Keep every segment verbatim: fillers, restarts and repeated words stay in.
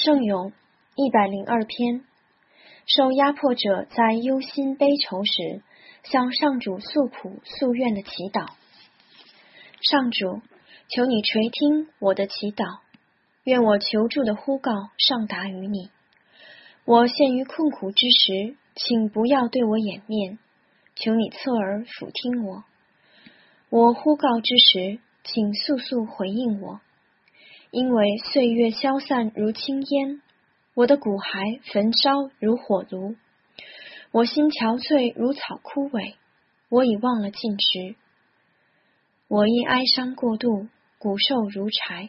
圣咏一百零二篇。受压迫者在忧心悲愁时，向上主诉苦诉愿的祈祷。上主，求你垂听我的祈祷，愿我求助的呼告上达于你。我陷于困苦之时，请不要对我掩面，求你侧耳俯听我。我呼告之时，请速速回应我。因为岁月消散如轻烟，我的骨骸焚烧如火炉，我心憔悴如草枯萎，我已忘了进食。我因哀伤过度，骨瘦如柴。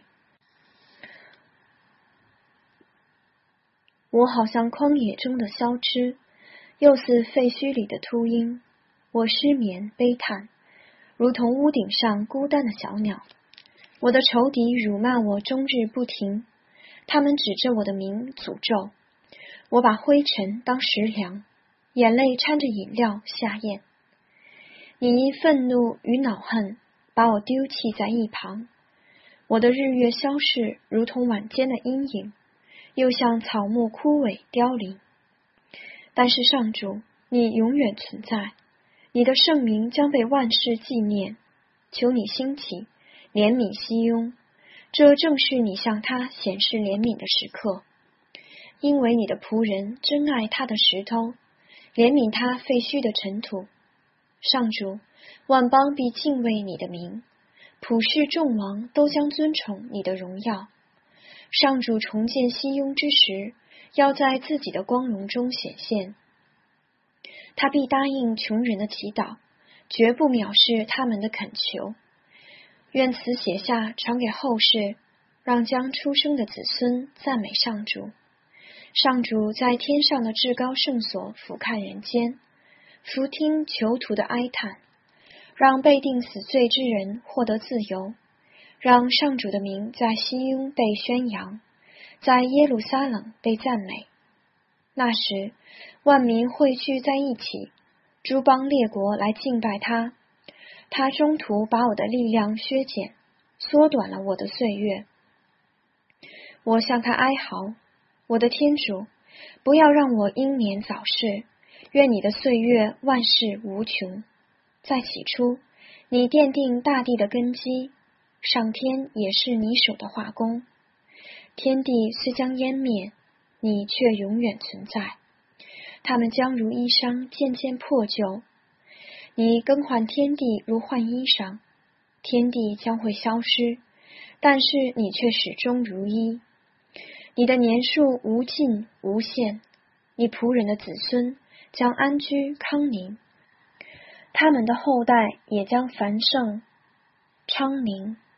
我好像荒野中的消枝，又似废墟里的秃鹰。我失眠悲叹，如同屋顶上孤单的小鸟。我的仇敌辱骂我终日不停，他们指着我的名诅咒。我把灰尘当食粮，眼泪掺着饮料下咽。你因愤怒与恼恨把我丢弃在一旁，我的日月消逝如同晚间的阴影，又像草木枯萎凋零。但是上主，你永远存在，你的圣名将被万世纪念。求你兴起怜悯西雍，这正是你向他显示怜悯的时刻。因为你的仆人珍爱他的石头，怜悯他废墟的尘土。上主，万邦必敬畏你的名，普世众王都将尊崇你的荣耀。上主重建西雍之时，要在自己的光荣中显现。他必答应穷人的祈祷，绝不藐视他们的恳求。愿此写下传给后世，让将出生的子孙赞美上主。上主在天上的至高圣所俯瞰人间，俯听囚徒的哀叹，让被定死罪之人获得自由，让上主的名在西雍被宣扬，在耶路撒冷被赞美。那时，万民汇聚在一起，诸邦列国来敬拜他。他中途把我的力量削减，缩短了我的岁月。我向他哀嚎，我的天主，不要让我英年早逝，愿你的岁月万事无穷。在起初，你奠定大地的根基，上天也是你手的画工。天地虽将湮灭，你却永远存在，它们将如衣裳渐渐破旧。你更换天地如换衣裳，天地将会消失，但是你却始终如一。你的年数无尽无限，你仆人的子孙将安居康宁，他们的后代也将繁盛昌宁。